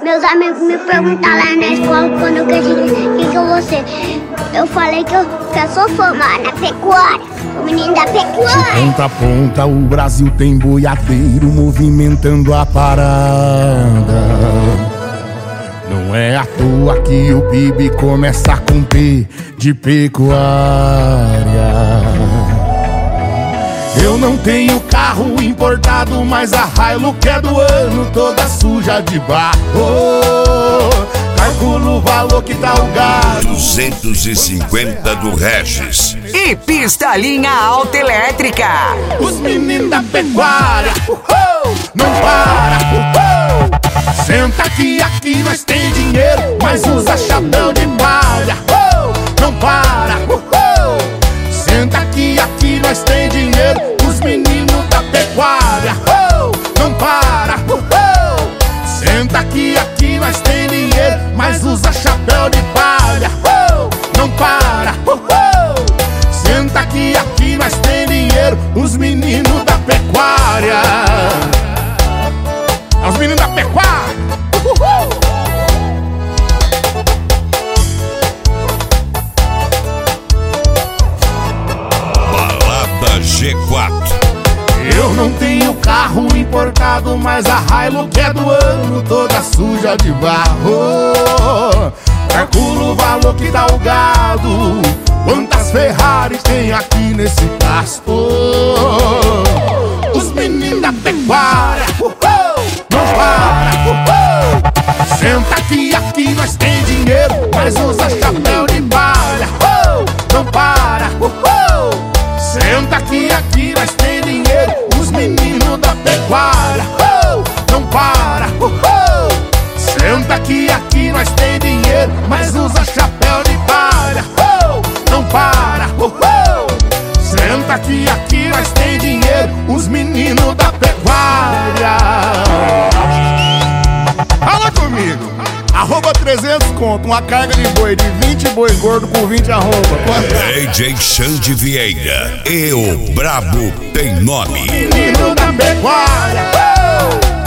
Meus amigos me perguntaram lá na escola quando eu cresci, quem que eu vou ser? Eu falei que eu sou formada na pecuária, o menino da pecuária. De ponta a ponta o Brasil tem boiadeiro movimentando a parada. Não é à toa que o PIB começa com P de pecuária. Eu não tenho carro importado, mas a Hilux é do ano, toda suja de barro. Calculo o valor que tá o gado. 250 do Regis. E pista linha alta elétrica. Os meninos da pecuária, não para, senta aqui nós tem dinheiro, mas usa chapéu de palha, não para, senta aqui nós tem dinheiro, os meninos da pecuária, não para, senta aqui nós tem dinheiro, mas usa chapéu de palha, não para, senta aqui nós tem dinheiro, os meninos da pecuária. Os meninos da pecuária. Balada G4. Eu não tenho carro importado, mas a Hilux é do ano, toda suja de barro. Calculo o valor que dá o gado, quantas Ferrari tem aqui nesse pasto. Os meninos da pecuária, não para, senta aqui nós tem dinheiro, mas usa chapéu de palha, não para, senta aqui nós tem dinheiro, os meninos da pecuária, não para, senta aqui nós tem dinheiro, mas usa chapéu de palha, não para, senta aqui nós tem dinheiro, os meninos da pecuária. Fala comigo! Arroba 300 conto, uma carga de boi de 20 boi gordo com 20 arroba. DJ Xande Vieira e o Brabo tem nome. Menino da pecuária.